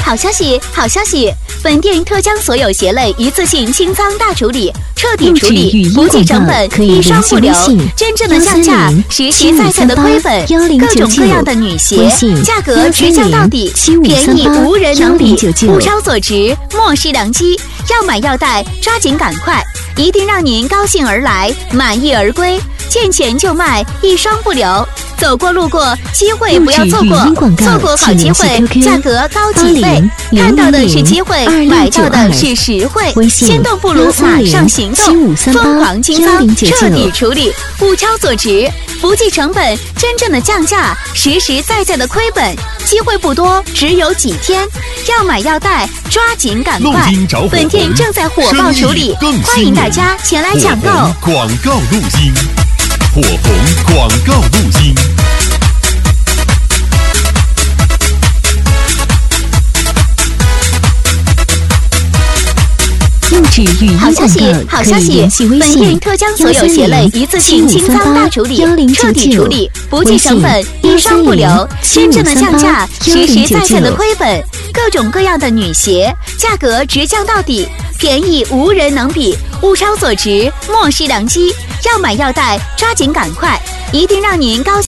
好消息，好消息！本店特将所有鞋类一次性清仓大处理，彻底处理，不计成本，一双不留，真正的降价，实实在在的亏本，各种各样的女鞋，价格直降到底，便宜无人能比，物超所值，莫失良机。要买要带，抓紧赶快，一定让您高兴而来，满意而归。见钱就卖，一双不留。走过路过，机会不要错过，错过好机会，价格高几倍。看到的是机会，买到的是实惠。先动不如马上行动，疯狂清仓，彻底处理，物超所值，不计成本，真正的降价，实实在在的亏本。机会不多，只有几天，要买要带，抓紧赶快。本店正在火爆处理，欢迎大家前来抢购。 广告录音，火红广告录音。 好消息，好消息！本店特将所有鞋类一次性清仓大处理，彻底处理，不计成本，一双不留，真正的降价，实实在在的亏本，各种各样的女鞋，价格直降到底，便宜无人能比，物超所值，莫失良机。要买要带，抓紧赶快，一定让您高兴。